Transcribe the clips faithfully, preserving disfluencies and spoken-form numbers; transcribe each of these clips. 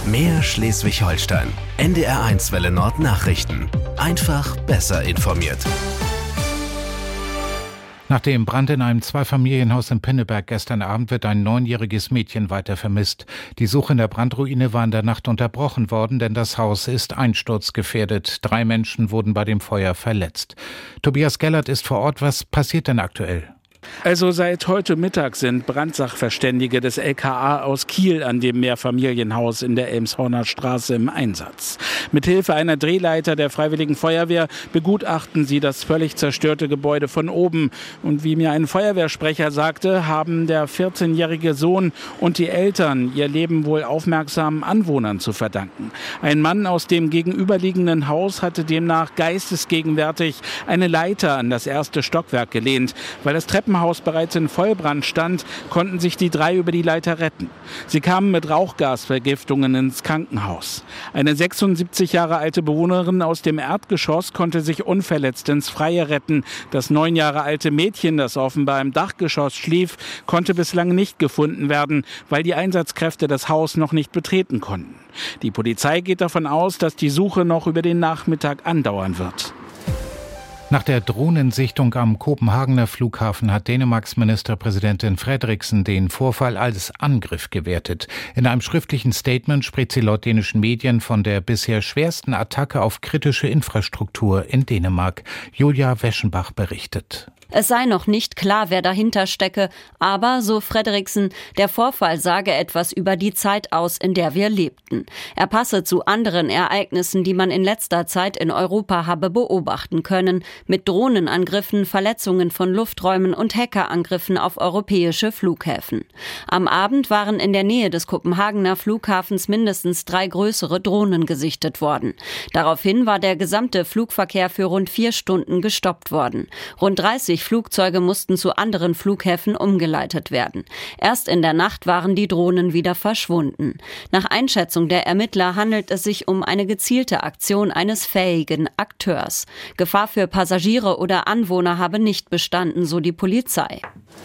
Mehr Schleswig-Holstein. N D R eins Welle Nord Nachrichten. Einfach besser informiert. Nach dem Brand in einem Zweifamilienhaus in Pinneberg gestern Abend wird ein neunjähriges Mädchen weiter vermisst. Die Suche in der Brandruine war in der Nacht unterbrochen worden, denn das Haus ist einsturzgefährdet. Drei Menschen wurden bei dem Feuer verletzt. Tobias Gellert ist vor Ort. Was passiert denn aktuell? Also seit heute Mittag sind Brandsachverständige des L K A aus Kiel an dem Mehrfamilienhaus in der Elmshorner Straße im Einsatz. Mithilfe einer Drehleiter der Freiwilligen Feuerwehr begutachten sie das völlig zerstörte Gebäude von oben. Und wie mir ein Feuerwehrsprecher sagte, haben der vierzehnjährige Sohn und die Eltern ihr Leben wohl aufmerksamen Anwohnern zu verdanken. Ein Mann aus dem gegenüberliegenden Haus hatte demnach geistesgegenwärtig eine Leiter an das erste Stockwerk gelehnt. Weil das Treppenhaus bereits in Vollbrand stand, konnten sich die drei über die Leiter retten. Sie kamen mit Rauchgasvergiftungen ins Krankenhaus. Eine sechsundsiebzig Jahre alte Bewohnerin aus dem Erdgeschoss konnte sich unverletzt ins Freie retten. Das neun Jahre alte Mädchen, das offenbar im Dachgeschoss schlief, konnte bislang nicht gefunden werden, weil die Einsatzkräfte das Haus noch nicht betreten konnten. Die Polizei geht davon aus, dass die Suche noch über den Nachmittag andauern wird. Nach der Drohnensichtung am Kopenhagener Flughafen hat Dänemarks Ministerpräsidentin Frederiksen den Vorfall als Angriff gewertet. In einem schriftlichen Statement spricht sie laut dänischen Medien von der bisher schwersten Attacke auf kritische Infrastruktur in Dänemark. Julia Weschenbach berichtet. Es sei noch nicht klar, wer dahinter stecke, aber, so Frederiksen, der Vorfall sage etwas über die Zeit aus, in der wir lebten. Er passe zu anderen Ereignissen, die man in letzter Zeit in Europa habe beobachten können, mit Drohnenangriffen, Verletzungen von Lufträumen und Hackerangriffen auf europäische Flughäfen. Am Abend waren in der Nähe des Kopenhagener Flughafens mindestens drei größere Drohnen gesichtet worden. Daraufhin war der gesamte Flugverkehr für rund vier Stunden gestoppt worden. Rund dreißig Flugzeuge mussten zu anderen Flughäfen umgeleitet werden. Erst in der Nacht waren die Drohnen wieder verschwunden. Nach Einschätzung der Ermittler handelt es sich um eine gezielte Aktion eines fähigen Akteurs. Gefahr für Passagiere oder Anwohner habe nicht bestanden, so die Polizei.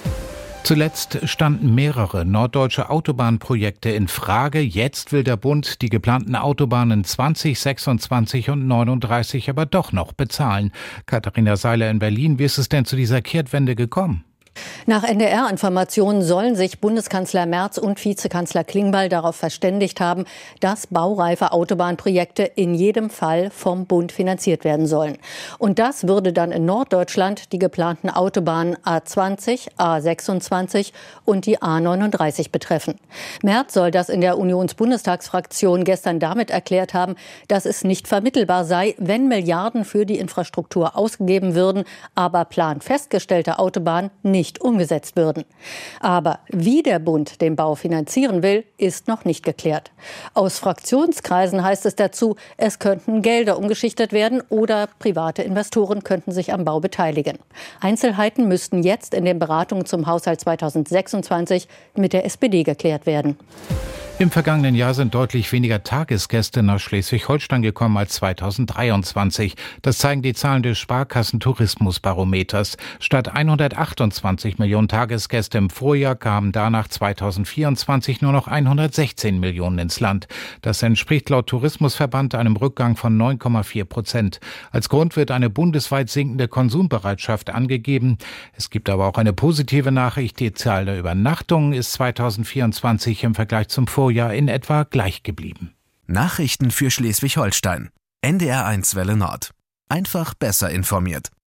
Zuletzt standen mehrere norddeutsche Autobahnprojekte in Frage. Jetzt will der Bund die geplanten Autobahnen zwanzig sechsundzwanzig und neununddreißig aber doch noch bezahlen. Katharina Seiler in Berlin, wie ist es denn zu dieser Kehrtwende gekommen? Nach N D R-Informationen sollen sich Bundeskanzler Merz und Vizekanzler Klingbeil darauf verständigt haben, dass baureife Autobahnprojekte in jedem Fall vom Bund finanziert werden sollen. Und das würde dann in Norddeutschland die geplanten Autobahnen A zwanzig, A sechsundzwanzig und die A neununddreißig betreffen. Merz soll das in der Unionsbundestagsfraktion gestern damit erklärt haben, dass es nicht vermittelbar sei, wenn Milliarden für die Infrastruktur ausgegeben würden, aber planfestgestellte Autobahnen nicht nicht umgesetzt würden. Aber wie der Bund den Bau finanzieren will, ist noch nicht geklärt. Aus Fraktionskreisen heißt es dazu, es könnten Gelder umgeschichtet werden oder private Investoren könnten sich am Bau beteiligen. Einzelheiten müssten jetzt in den Beratungen zum Haushalt zweitausendsechsundzwanzig mit der S P D geklärt werden. Im vergangenen Jahr sind deutlich weniger Tagesgäste nach Schleswig-Holstein gekommen als zweitausenddreiundzwanzig. Das zeigen die Zahlen des Sparkassen-Tourismusbarometers. Statt hundertachtundzwanzig Millionen Tagesgäste im Vorjahr kamen danach zweitausendvierundzwanzig nur noch hundertsechzehn Millionen ins Land. Das entspricht laut Tourismusverband einem Rückgang von neun Komma vier Prozent. Als Grund wird eine bundesweit sinkende Konsumbereitschaft angegeben. Es gibt aber auch eine positive Nachricht. Die Zahl der Übernachtungen ist zweitausendvierundzwanzig im Vergleich zum Vorjahr in etwa gleich geblieben. Nachrichten für Schleswig-Holstein. N D R eins Welle Nord. Einfach besser informiert.